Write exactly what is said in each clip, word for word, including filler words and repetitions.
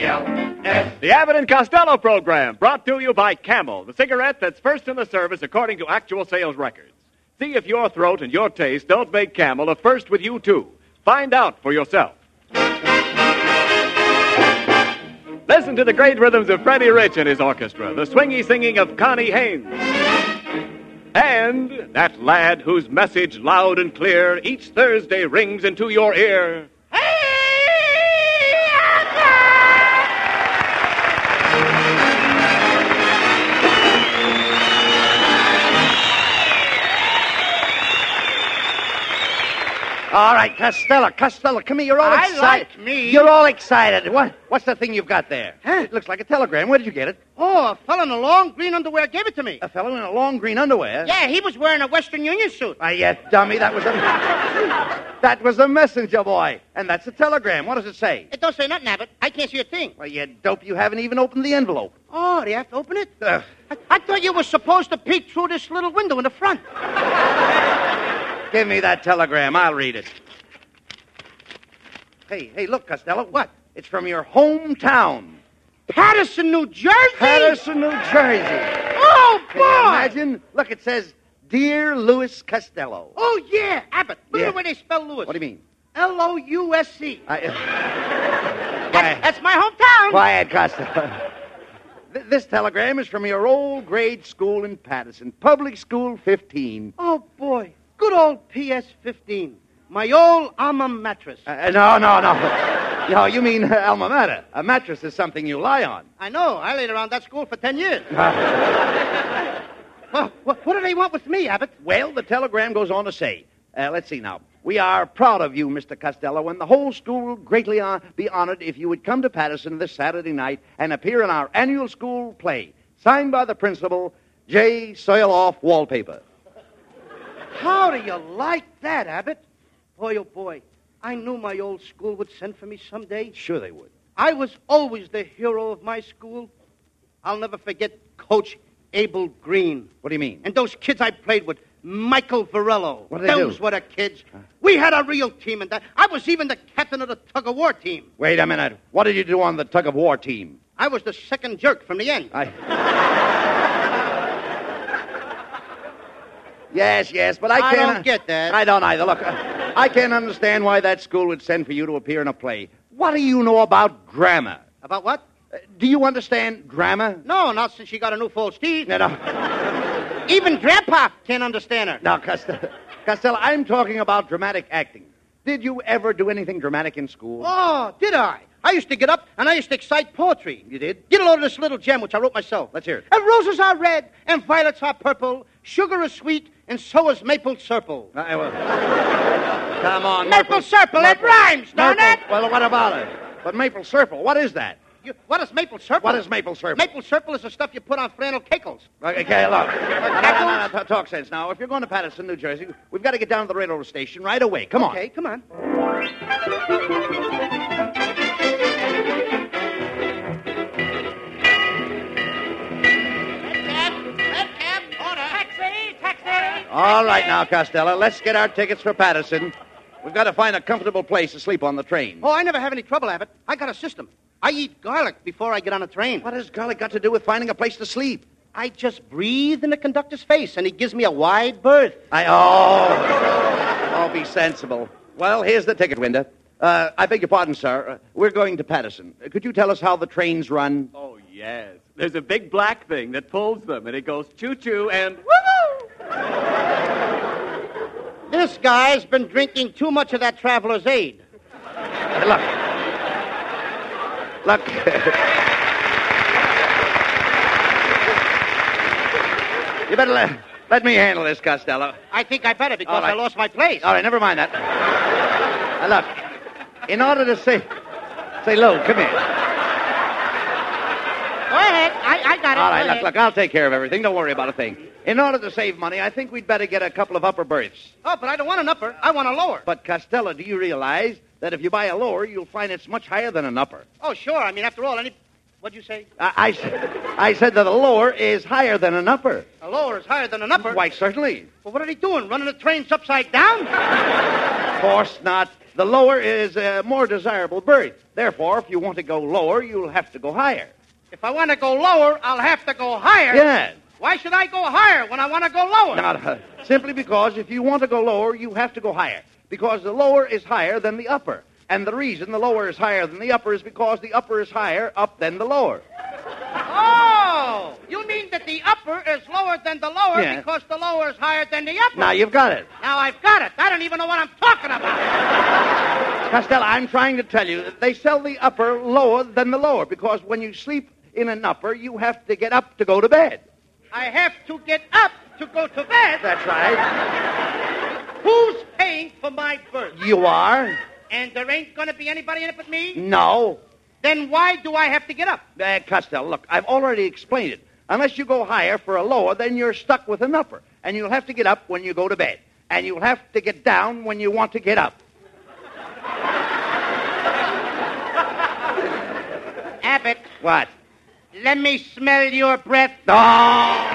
L S. The Abbott and Costello program, brought to you by Camel, the cigarette that's first in the service according to actual sales records. See if your throat and your taste don't make Camel a first with you, too. Find out for yourself. Listen to the great rhythms of Freddie Rich and his orchestra, the swingy singing of Connie Haynes. And that lad whose message loud and clear each Thursday rings into your ear. All right, Costello, Costello, come here. You're all I excited. like me. You're all excited. What? What's the thing you've got there? Huh? It looks like a telegram. Where did you get it? Oh, a fellow in a long green underwear gave it to me. A fellow in a long green underwear? Yeah, he was wearing a Western Union suit. Ah, yes, dummy. That was a that was a messenger boy, and that's a telegram. What does it say? It don't say nothing, Abbott. I can't see a thing. Well, you dope. You haven't even opened the envelope. Oh, do you have to open it? Uh, I, I thought you were supposed to peek through this little window in the front. give me that telegram. I'll read it. Hey, hey, look, Costello. What? It's from your hometown. Patterson, New Jersey? Patterson, New Jersey. Oh, boy! Can you imagine? Look, it says, Dear Louis Costello. Oh, yeah, Abbott. Look Yeah. at the way they spell Louis. What do you mean? L O U S C. I, That's, that's my hometown. Quiet, Costello. Th- This telegram is from your old grade school in Patterson, Public School fifteen. Oh, boy. Good old P S fifteen. My old alma mattress. Uh, no, no, no. No, you mean uh, alma mater. A mattress is something you lie on. I know. I laid around that school for ten years. Uh, Well, what, what do they want with me, Abbott? well, the telegram goes on to say, uh, let's see now. We are proud of you, Mister Costello, and the whole school will greatly uh, be honored if you would come to Patterson this Saturday night and appear in our annual school play, signed by the principal, J. Soil-Off Wallpaper. How do you like that, Abbott? Boy, oh, boy. I knew my old school would send for me someday. Sure they would. I was always the hero of my school. I'll never forget Coach Abel Green. What do you mean? And those kids I played with, Michael Varello. What did they Those do? were the kids. We had a real team in that. I was even the captain of the tug-of-war team. Wait a minute. What did you do on the tug-of-war team? I was the second jerk from the end. I... yes, yes, but I I can't... don't get that. I don't either. Look, uh, I can't understand why that school would send for you to appear in a play. What do you know about grammar? About what? Uh, do you understand grammar? No, not since she got a new false teeth. No, no. Even Grandpa can't understand her. Now, Costello, Costello, I'm talking about dramatic acting. Did you ever do anything dramatic in school? Oh, did I? I used to get up and I used to excite poetry. You did? Get a load of this little gem which I wrote myself. Let's hear it. And roses are red, and violets are purple, sugar is sweet, and so is maple syrup. Uh, well, come on, Maple syrup, it rhymes, don't Maple- it? Well, what about it? But maple syrup, what is that? You, what is maple syrup? What is maple syrup? Maple syrup is the stuff you put on flannel cakes. Okay, okay, look. No, no, no, no, talk sense now. If you're going to Patterson, New Jersey, we've got to get down to the railroad station right away. Come on. Okay, come on. All right now, Costello, let's get our tickets for Patterson. We've got to find a comfortable place to sleep on the train. Oh, I never have any trouble, Abbott. I got a system. I eat garlic before I get on a train. What has garlic got to do with finding a place to sleep? I just breathe in the conductor's face, and he gives me a wide berth. I oh, oh, be sensible. Well, here's the ticket window. Uh, I beg your pardon, sir. Uh, we're going to Patterson. Uh, could you tell us how the trains run? Oh, yes. There's a big black thing that pulls them, and it goes choo-choo and woo-hoo! This guy's been drinking too much of that traveler's aid. Hey, look. Look. You better let, let me handle this, Costello. I think I better because All right. I lost my place. All right, never mind that. Now, look, in order to say... Say, Lou, come here. Go ahead. I, I got it. All Go right, look, ahead. look, I'll take care of everything. Don't worry about a thing. In order to save money, I think we'd better get a couple of upper berths. Oh, but I don't want an upper. I want a lower. But, Costello, do you realize that if you buy a lower, you'll find it's much higher than an upper? Oh, sure. I mean, after all, any... What'd you say? I, I, s- I said that a lower is higher than an upper. A lower is higher than an upper. Why, certainly. Well, what are they doing? Running the trains upside down? Of course not. The lower is a more desirable berth. Therefore, if you want to go lower, you'll have to go higher. If I want to go lower, I'll have to go higher. Yes. Why should I go higher when I want to go lower? Now, uh, simply because if you want to go lower, you have to go higher. Because the lower is higher than the upper. And the reason the lower is higher than the upper is because the upper is higher up than the lower. Oh! You mean that the upper is lower than the lower Yeah. because the lower is higher than the upper? Now, you've got it. Now I've got it. I don't even know what I'm talking about. Costello, I'm trying to tell you that they sell the upper lower than the lower because when you sleep in an upper, you have to get up to go to bed. I have to get up to go to bed. That's right. Who's paying for my berth? You are? And there ain't going to be anybody in it but me? No. Then why do I have to get up? Uh, Costello, look, I've already explained it. Unless you go higher for a lower, then you're stuck with an upper. And you'll have to get up when you go to bed. And you'll have to get down when you want to get up. Abbott, What? let me smell your breath. Oh!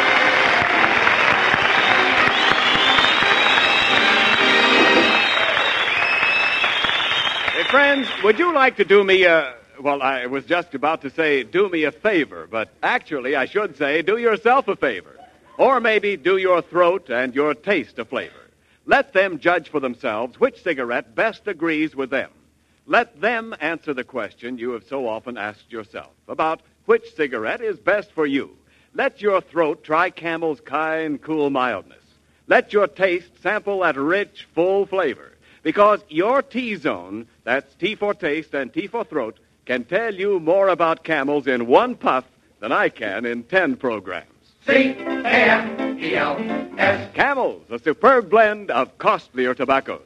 Hey, friends, would you like to do me a... Well, I was just about to say do me a favor, but actually I should say do yourself a favor. Or maybe do your throat and your taste a flavor. Let them judge for themselves which cigarette best agrees with them. Let them answer the question you have so often asked yourself about which cigarette is best for you. Let your throat try Camel's kind, cool mildness. Let your taste sample that rich, full flavor. Because your T-zone, that's T for taste and T for throat, can tell you more about Camels in one puff than I can in ten programs. C A M E L S. Camels, a superb blend of costlier tobaccos.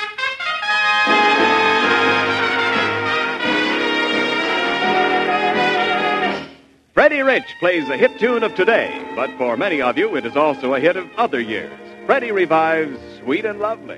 Freddie Rich plays a hit tune of today, but for many of you, it is also a hit of other years. Freddie revives Sweet and Lovely.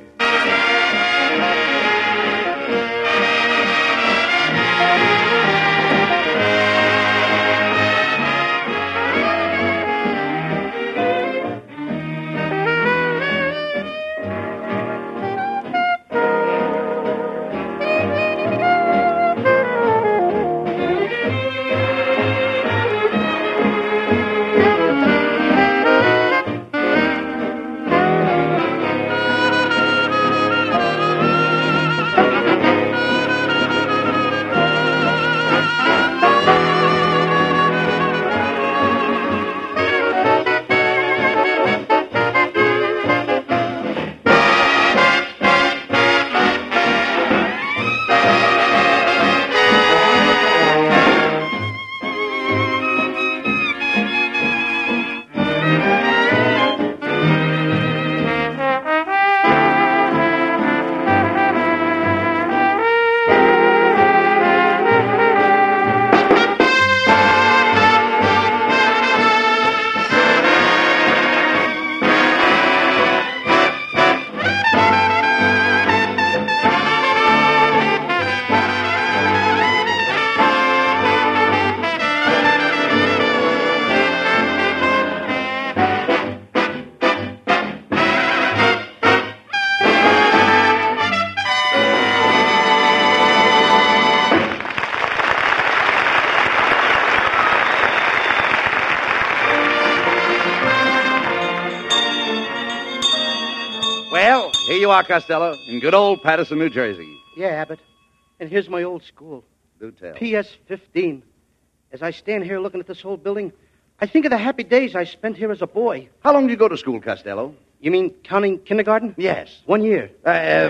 Well, here you are, Costello, in good old Patterson, New Jersey. Yeah, Abbott. And here's my old school. Do tell. P S fifteen. As I stand here looking at this old building, I think of the happy days I spent here as a boy. How long did you go to school, Costello? You mean counting kindergarten? Yes. One year. Uh, uh,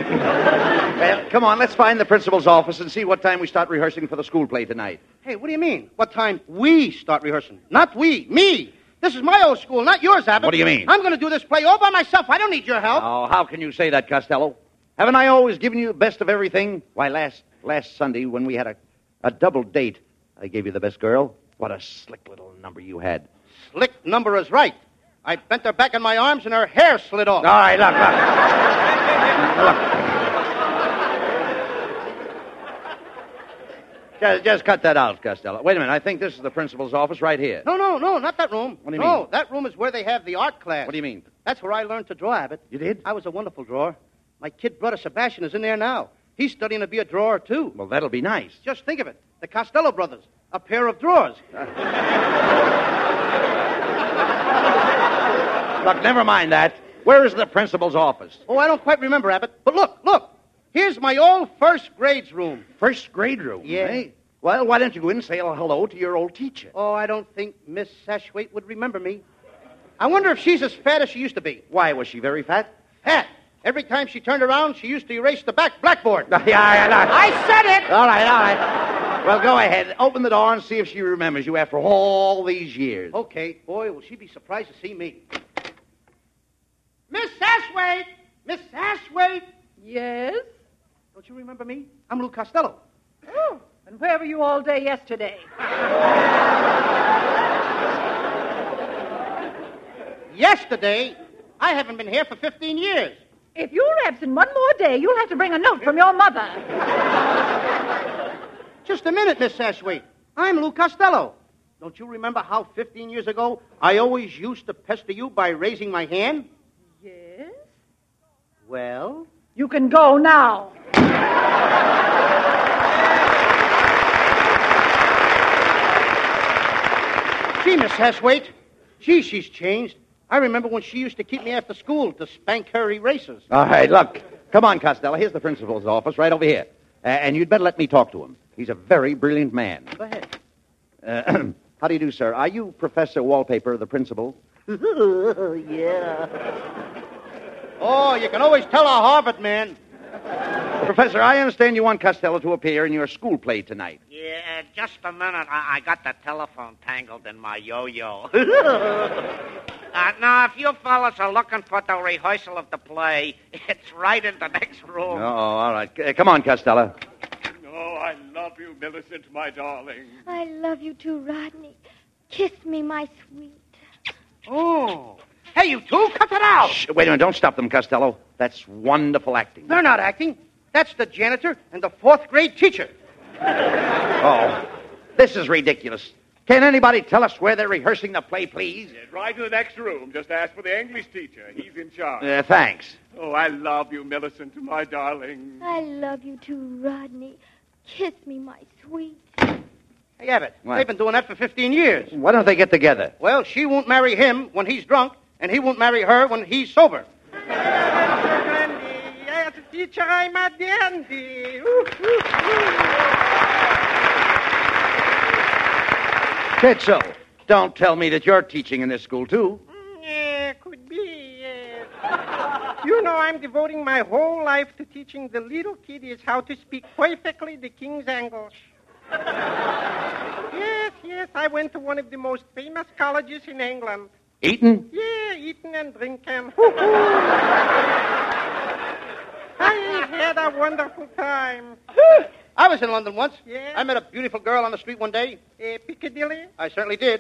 well, come on, let's find the principal's office and see what time we start rehearsing for the school play tonight. Hey, what do you mean? What time we start rehearsing? Not we, me. This is my old school, not yours, Abbott. What do you mean? I'm going to do this play all by myself. I don't need your help. Oh, how can you say that, Costello? Haven't I always given you the best of everything? Why, last last Sunday when we had a, a double date, I gave you the best girl. What a slick little number you had. Slick number is right. I bent her back in my arms and her hair slid off. All right, look, look. look. Just, just cut that out, Costello. Wait a minute. I think this is the principal's office right here. No, no, no, not that room. What do you no, mean? that room is where they have the art class. What do you mean? That's where I learned to draw, Abbott. You did? I was a wonderful drawer. My kid brother Sebastian is in there now. He's studying to be a drawer, too. Well, that'll be nice. Just think of it. The Costello brothers. A pair of drawers. Look, never mind that. Where is the principal's office? Oh, I don't quite remember, Abbott. But look, look. Here's my old first grades room. First grade room, Yeah. eh? Well, why don't you go in and say hello to your old teacher? Oh, I don't think Miss Sashwaite would remember me. I wonder if she's as fat as she used to be. Why, was she very fat? Fat. Every time she turned around, she used to erase the back blackboard. yeah, yeah, no. I said it! All right, all right. Well, go ahead. Open the door and see if she remembers you after all these years. Okay. Boy, will she be surprised to see me. Miss Sashwaite! Miss Sashwaite! Yes? Don't you remember me? I'm Lou Costello. Oh, and where were you all day yesterday? Yesterday? I haven't been here for fifteen years. If you're absent one more day, you'll have to bring a note from your mother. Just a minute, Miss Sashwaite. I'm Lou Costello. Don't you remember how fifteen years ago I always used to pester you by raising my hand? Yes? Well? You can go now. Gee, Miss Sashwaite. Gee, she's changed. I remember when she used to keep me after school to spank her erasers. All right, look. Come on, Costello. Here's the principal's office right over here. Uh, and you'd better let me talk to him. He's a very brilliant man. Go ahead. Uh, how do you do, sir? Are you Professor Wallpaper, the principal? Yeah. Oh, you can always tell a Harvard man. Professor, I understand you want Costello to appear in your school play tonight. Yeah, just a minute. I, I got the telephone tangled in my yo-yo. uh, now, if you fellas are looking for the rehearsal of the play, it's right in the next room. Oh, all right. Uh, come on, Costello. Oh, I love you, Millicent, my darling. I love you too, Rodney. Kiss me, my sweet. Oh. Hey, you two, cut it out. Shh, wait a minute. Don't stop them, Costello. That's wonderful acting. They're not acting. That's the janitor and the fourth grade teacher. Oh, this is ridiculous. Can anybody tell us where they're rehearsing the play, please? Yes, right to the next room. Just ask for the English teacher. He's in charge. Uh, thanks. Oh, I love you, Millicent, my darling. I love you too, Rodney. Kiss me, my sweet. Hey, Abbott, What? they've been doing that for fifteen years. Why don't they get together? Well, she won't marry him when he's drunk, and he won't marry her when he's sober. Yes, teacher, I'm a dandy. Kitzel, don't tell me that you're teaching in this school, too. Yeah, could be, yeah. You know, I'm devoting my whole life to teaching the little kiddies how to speak perfectly the King's English. Yes, yes, I went to one of the most famous colleges in England. Eton? Yeah, eating and drinking. I had a wonderful time. I was in London once. Yeah? I met a beautiful girl on the street one day. Uh, Piccadilly? I certainly did.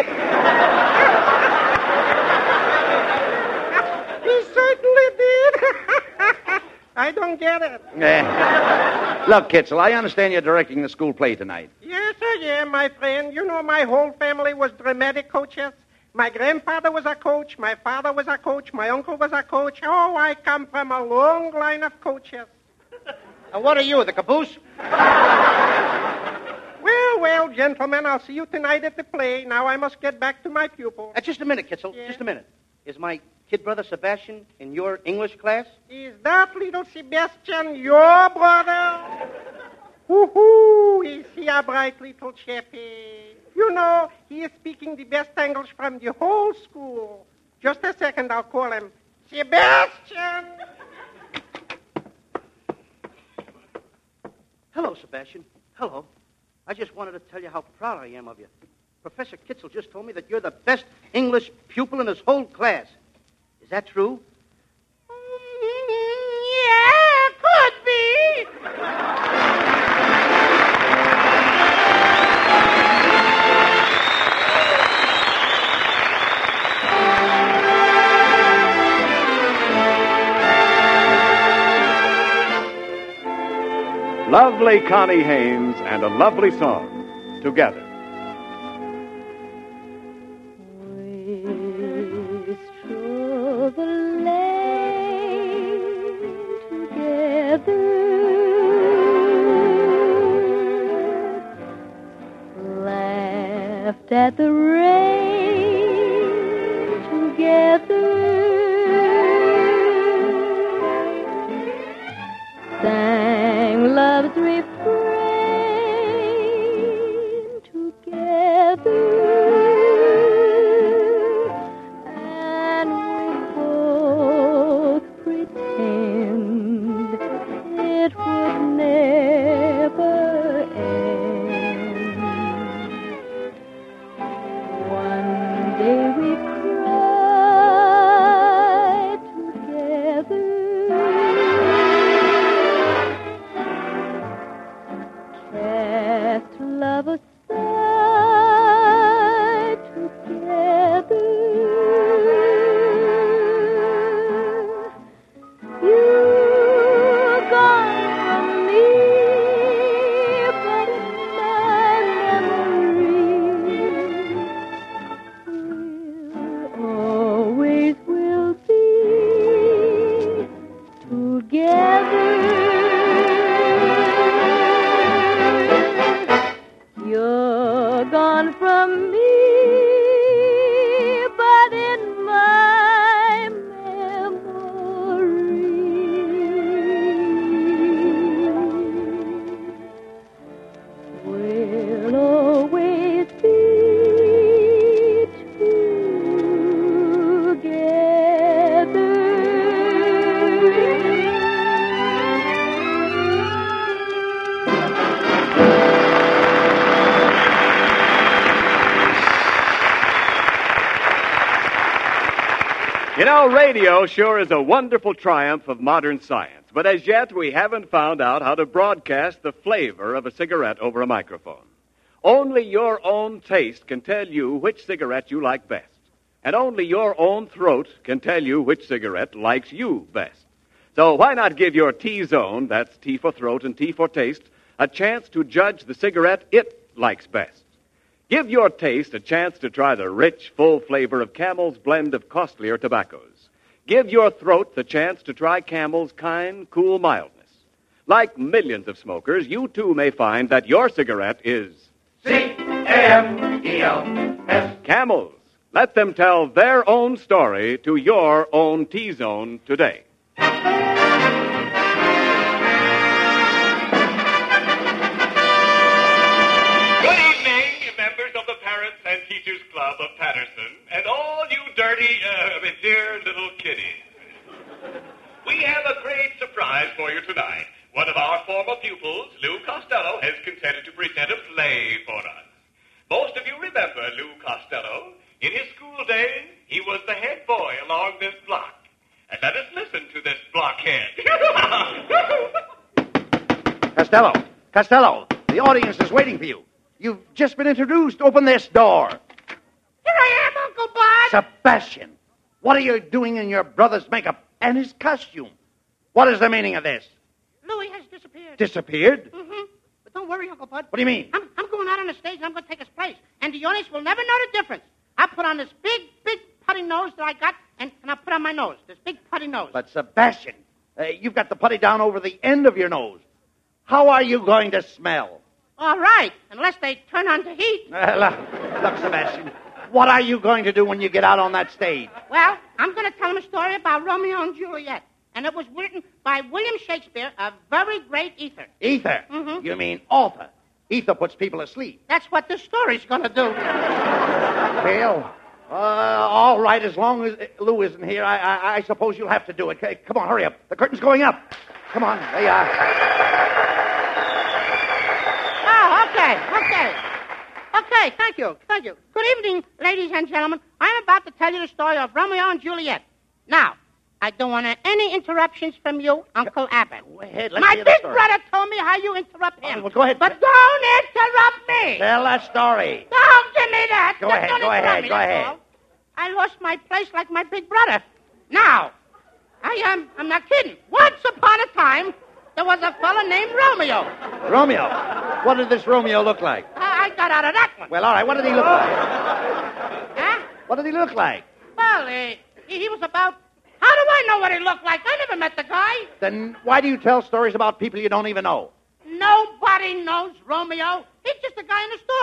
He certainly did. I don't get it. Eh. Look, Kitzel, I understand you're directing the school play tonight. Yes, I am, my friend. You know, my whole family was dramatic coaches. My grandfather was a coach. My father was a coach. My uncle was a coach. Oh, I come from a long line of coaches. And what are you, the caboose? Well, well, gentlemen, I'll see you tonight at the play. Now I must get back to my pupils. Uh, just a minute, Kitzel. Yeah? Just a minute. Is my kid brother Sebastian in your English class? Is that little Sebastian your brother? Woo-hoo! Is he a bright little chappie? You know, he is speaking the best English from the whole school. Just a second, I'll call him. Sebastian! Hello, Sebastian. Hello. I just wanted to tell you how proud I am of you. Professor Kitzel just told me that you're the best English pupil in his whole class. Is that true? Yeah, could be. Lovely Connie Haynes and a lovely song together. Wastrel the lane to laughed at the rain together, sang love's refrain together, and we both pretend it would never end. One day we cried together, cast love aside together. You're gone from me, but in my memory always will be together. You're gone from me, but in my memory will always be You know, radio sure is a wonderful triumph of modern science, but as yet we haven't found out how to broadcast the flavor of a cigarette over a microphone. Only your own taste can tell you which cigarette you like best, and only your own throat can tell you which cigarette likes you best. So why not give your T-zone, that's T for throat and T for taste, a chance to judge the cigarette it likes best? Give your taste a chance to try the rich, full flavor of Camel's blend of costlier tobaccos. Give your throat the chance to try Camel's kind, cool mildness. Like millions of smokers, you too may find that your cigarette is C A M E L S. Camel's. Let them tell their own story to your own T-zone today. Good evening, members of the Parents and Teachers Club of Patterson, and all you dirty, uh, dear little kiddies. We have a great surprise for you tonight. One of our former pupils, Lou Costello, has consented to present a play for us. Most of you remember Lou Costello. In his school days, he was the head boy along this block. And let us listen to this blockhead. Costello, Costello, the audience is waiting for you. You've just been introduced. Open this door. Here I am, Uncle Bud. Sebastian, what are you doing in your brother's makeup and his costume? What is the meaning of this? Louis has disappeared. Disappeared? Mm-hmm. But don't worry, Uncle Bud. What do you mean? I'm, I'm going out on the stage and I'm going to take his place. And the audience will never know the difference. I put on this big, big putty nose that I got, and, and I put on my nose. This big putty nose. But, Sebastian, uh, you've got the putty down over the end of your nose. How are you going to smell? All right, unless they turn on the heat. Uh, look, look, Sebastian, what are you going to do when you get out on that stage? Well, I'm going to tell him a story about Romeo and Juliet. And it was written by William Shakespeare, a very great ether. Ether? Mhm. You mean author. Ether puts people asleep. That's what this story's going to do. Well, uh, all right, as long as Lou isn't here, I, I, I suppose you'll have to do it. Okay, come on, hurry up. The curtain's going up. Come on, there you are. Oh, okay, okay. Okay, thank you, thank you. Good evening, ladies and gentlemen. I'm about to tell you the story of Romeo and Juliet. Now, I don't want any interruptions from you, Uncle Abbott. Go ahead, let's My hear the big story. brother told me how you interrupt him. Oh, well, go ahead. But don't interrupt me. Tell that story. Don't give me that. Go Just ahead, don't go interrupt ahead, me, go that's ahead. all. I lost my place like my big brother. Now, I am, I'm not kidding. Once upon a time, there was a fella named Romeo. Romeo. What did this Romeo look like? I, I got out of that one. Well, all right, what did he look like? Huh? What did he look like? Well, uh, he, he was about... How do I know what he looked like? I never met the guy. Then why do you tell stories about people you don't even know? Nobody knows Romeo. He's just a guy in a story. He,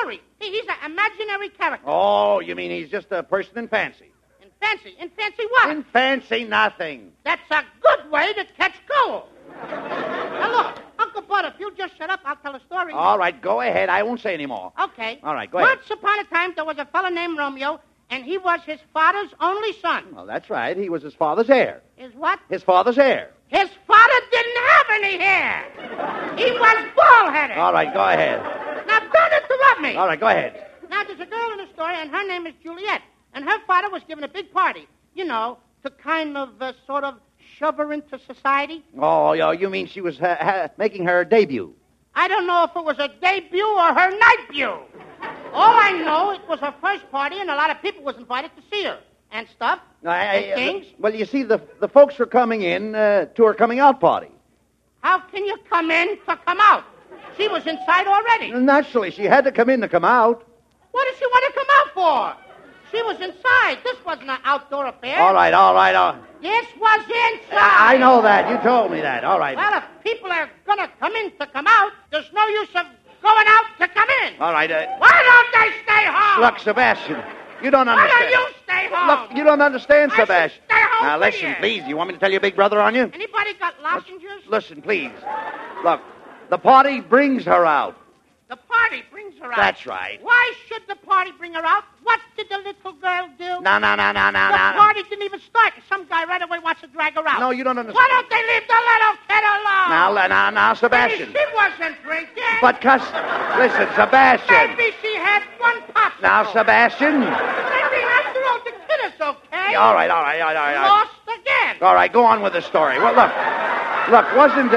he's an imaginary character. Oh, you mean he's just a person in fancy? In fancy. In fancy what? In fancy nothing. That's a good way to catch cold. Now, look, Uncle Bud, if you just shut up, I'll tell a story. All right, go ahead. I won't say any more. Okay. All right, go ahead. Once upon a time, there was a fellow named Romeo, and he was his father's only son. Well, that's right. He was his father's heir. His what? His father's heir. His father didn't have any hair. He was bald-headed. All right, go ahead. Now, don't interrupt me. All right, go ahead. Now, there's a girl in the story, and her name is Juliet. And her father was giving a big party, you know, to kind of uh, sort of shove her into society. Oh, yo, you mean she was ha- ha- making her debut? I don't know if it was her debut or her nightbut. All I know, it was her first party, and a lot of people was invited to see her and stuff. I, I, and things. Uh, well, you see, the the folks were coming in uh, to her coming out party. How can you come in to come out? She was inside already. Naturally, she had to come in to come out. What did she want to come out for? She was inside. This wasn't an outdoor affair. All right, all right, all right. This was inside. I know that. You told me that. All right. Well, if people are going to come in to come out, there's no use of going out to come in. All right. Uh, Why don't they stay home? look, Sebastian, you don't Why understand. don't you stay home? Look, you don't understand, I should Sebastian. stay home Now, for listen, you. please. You want me to tell your big brother on you? Anybody got lozenges? Listen, please. Look, the party brings her out. The party brings her out. That's right. Why should the party bring her out? What did the little girl do? No, no, no, no, no, The no. party didn't even start, and some guy right away wants to drag her out. No, you don't understand. Why don't they leave the little kid alone? Now, le- now, now, Sebastian. Maybe she wasn't drinking. But, cuss. Listen, Sebastian. Maybe she had one popsicle. Now, Sebastian. Maybe after all, the kid is okay. All right, all right, all right, all right. Lost again. All right, go on with the story. Well, look, look, wasn't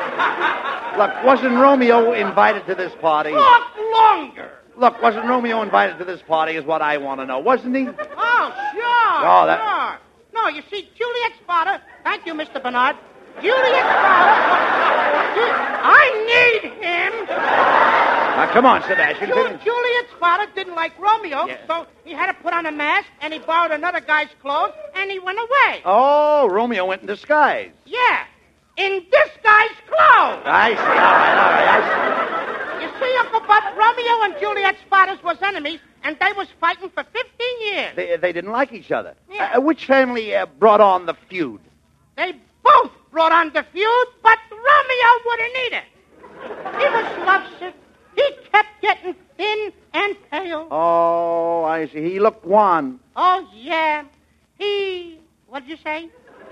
uh, look, wasn't Romeo invited to this party? Talk longer. Look, wasn't Romeo invited to this party? Is what I want to know, wasn't he? Oh, sure. Oh, that- Sure. No, you see, Juliet's father. Thank you, Mister Bernard. Juliet's father. I need him. Now, come on, Sebastian. Ju- finish. Juliet's father didn't like Romeo, Yeah. so he had to put on a mask, and he borrowed another guy's clothes, and he went away. Oh, Romeo went in disguise. Yeah, in this guy's clothes. I see. All right, all right. I You see, Uncle Bud, Romeo and Juliet's fathers was enemies, and they was fighting for fifteen years. see. They, they didn't like each other. Yeah. Uh, which family uh, brought on the feud? They both brought on the feud, but Romeo wouldn't eat it. He was lovesick. He kept getting thin and pale. Oh, I see. He looked wan. Oh, yeah. He... What'd you say?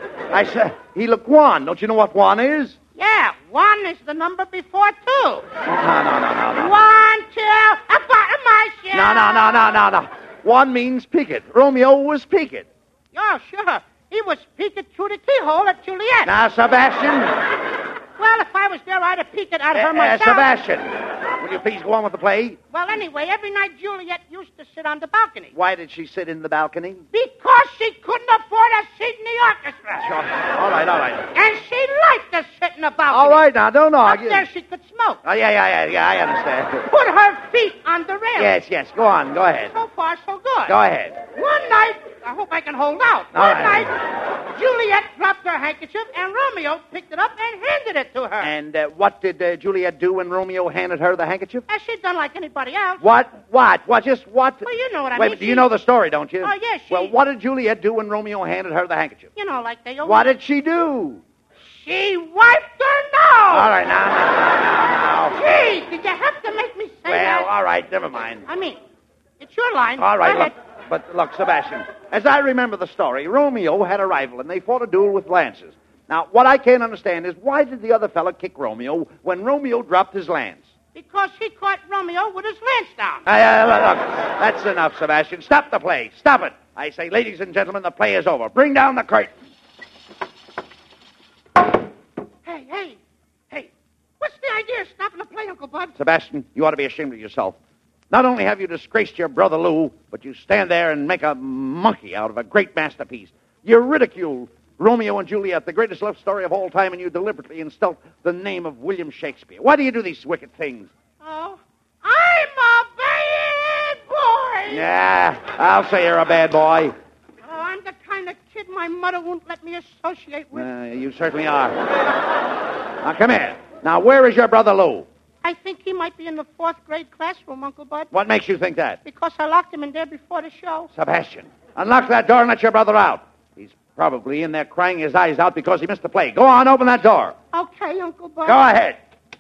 I said he looked wan. Don't you know what wan is? Yeah, one is the number before two. No, no, no, no, no. One, two, a bottom my shell. No, no, no, no, no, no. One means peeked. Romeo was peeked. Oh, sure. He was peeking through the keyhole at Juliet. Now, Sebastian. Well, if I was there, I'd have peeked out of her Uh, uh, myself. Sebastian, will you please go on with the play? Well, anyway, every night Juliet used to sit on the balcony. Why did she sit in the balcony? Because she couldn't afford a seat in the orchestra. Sure. All right, all right. And she liked to sit in the balcony. All right, now, don't Up argue. there she could smoke. Oh, yeah, yeah, yeah, yeah, I understand. Put her feet on the rail. Yes, yes, go on, go ahead. So far, so good. Go ahead. One night, I hope I can hold out. All One right. night, Juliet dropped her handkerchief, and Romeo picked it up and handed it to her. And uh, what did uh, Juliet do when Romeo handed her the handkerchief? As she'd done like anybody else. What? What? What? Just what? Well, you know what I Wait, mean. do She- you know the story, don't you? Oh, yes, she- Well, what did Juliet do when Romeo handed her the handkerchief? You know, like they always... What did she do? She wiped her nose. All right, now, now, now, now. Gee, did you have to make me say Well, that? all right, never mind. I mean, it's your line. All right, Go look. ahead. But look, Sebastian, as I remember the story, Romeo had a rival, and they fought a duel with lances. Now, what I can't understand is why did the other fellow kick Romeo when Romeo dropped his lance? Because he caught Romeo with his lance down. Uh, uh, look, that's enough, Sebastian. Stop the play. Stop it. I say, ladies and gentlemen, the play is over. Bring down the curtain. Hey, hey, hey. What's the idea of stopping the play, Uncle Bud? Sebastian, you ought to be ashamed of yourself. Not only have you disgraced your brother Lou, but you stand there and make a monkey out of a great masterpiece. You ridicule Romeo and Juliet, the greatest love story of all time, and you deliberately insult the name of William Shakespeare. Why do you do these wicked things? Oh, I'm a bad boy. Yeah, I'll say you're a bad boy. Oh, I'm the kind of kid my mother won't let me associate with. Uh, you certainly are. Now, come here. Now, where is your brother Lou? I think he might be in the fourth grade classroom, Uncle Bud. What makes you think that? Because I locked him in there before the show. Sebastian, unlock that door and let your brother out. He's probably in there crying his eyes out because he missed the play. Go on, open that door. Okay, Uncle Bud. Go ahead.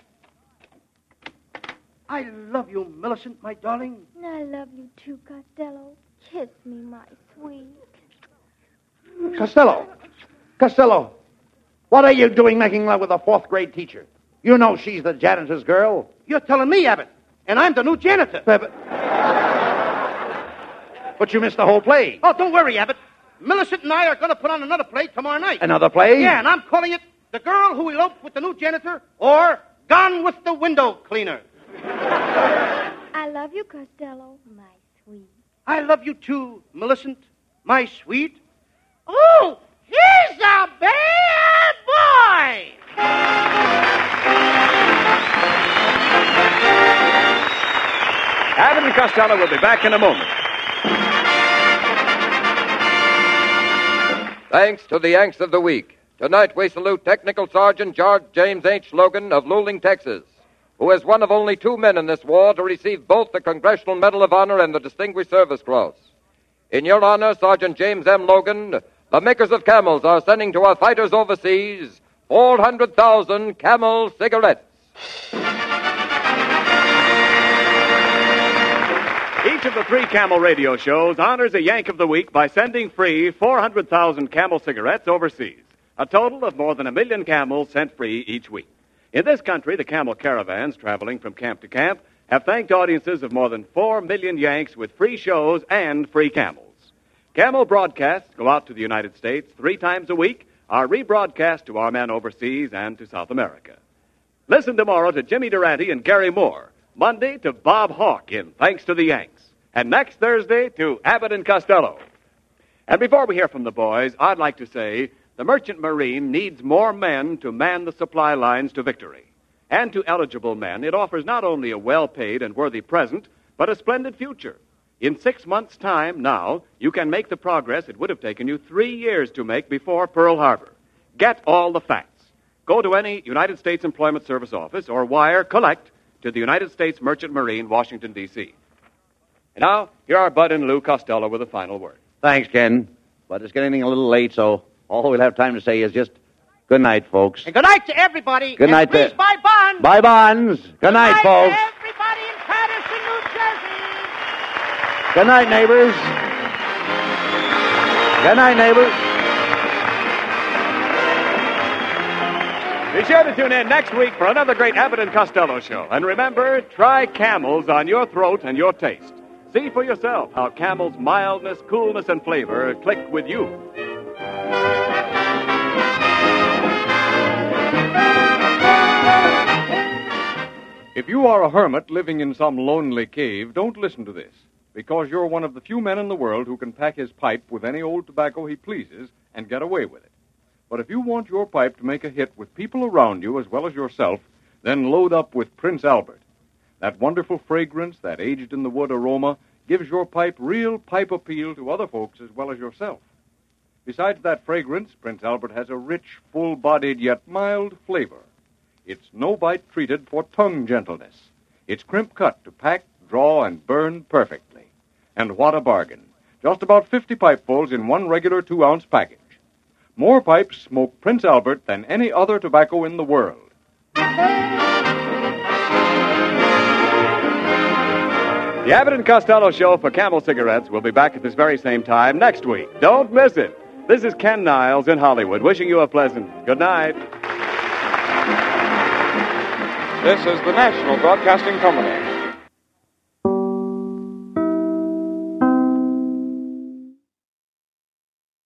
I love you, Millicent, my darling. I love you too, Costello. Kiss me, my sweet. Costello. Costello. What are you doing making love with a fourth grade teacher? You know she's the janitor's girl. You're telling me, Abbott, and I'm the new janitor. But, but you missed the whole play. Oh, don't worry, Abbott. Millicent and I are going to put on another play tomorrow night. Another play? Yeah, and I'm calling it The Girl Who Eloped with the New Janitor or Gone with the Window Cleaner. I love you, Costello, my sweet. I love you too, Millicent, my sweet. Oh, he's a bad boy! Abbott and Costello will be back in a moment. Thanks to the Yanks of the Week. Tonight we salute Technical Sergeant George James H. Logan of Luling, Texas, who is one of only two men in this war to receive both the Congressional Medal of Honor and the Distinguished Service Cross. In your honor, Sergeant James M. Logan, the makers of Camels are sending to our fighters overseas four hundred thousand Camel cigarettes. Each of the three Camel radio shows honors a Yank of the Week by sending free four hundred thousand Camel cigarettes overseas. A total of more than a million Camels sent free each week. In this country, the Camel caravans traveling from camp to camp have thanked audiences of more than four million Yanks with free shows and free Camels. Camel broadcasts go out to the United States three times a week, are rebroadcast to our men overseas and to South America. Listen tomorrow to Jimmy Durante and Gary Moore. Monday to Bob Hawke in Thanks to the Yanks. And next Thursday to Abbott and Costello. And before we hear from the boys, I'd like to say the Merchant Marine needs more men to man the supply lines to victory. And to eligible men, it offers not only a well-paid and worthy present, but a splendid future. In six months' time now, you can make the progress it would have taken you three years to make before Pearl Harbor. Get all the facts. Go to any United States Employment Service office or wire collect to the United States Merchant Marine, Washington, D C And now, here are Bud and Lou Costello with a final word. Thanks, Ken. But it's getting a little late, so all we'll have time to say is just good night, folks. And good night to everybody. Good and night please to... buy bonds. Buy bonds. Good, good night, night, folks. to everybody in Patterson, New Jersey. Good night, neighbors. Good night, neighbors. Be sure to tune in next week for another great Abbott and Costello show. And remember, try Camels on your throat and your taste. See for yourself how Camel's mildness, coolness, and flavor click with you. If you are a hermit living in some lonely cave, don't listen to this, because you're one of the few men in the world who can pack his pipe with any old tobacco he pleases and get away with it. But if you want your pipe to make a hit with people around you as well as yourself, then load up with Prince Albert. That wonderful fragrance, that aged-in-the-wood aroma, gives your pipe real pipe appeal to other folks as well as yourself. Besides that fragrance, Prince Albert has a rich, full-bodied, yet mild flavor. It's no-bite treated for tongue gentleness. It's crimp-cut to pack, draw, and burn perfectly. And what a bargain. Just about fifty pipefuls in one regular two-ounce package. More pipes smoke Prince Albert than any other tobacco in the world. The Abbott and Costello Show for Camel Cigarettes will be back at this very same time next week. Don't miss it. This is Ken Niles in Hollywood, wishing you a pleasant good night. This is the National Broadcasting Company.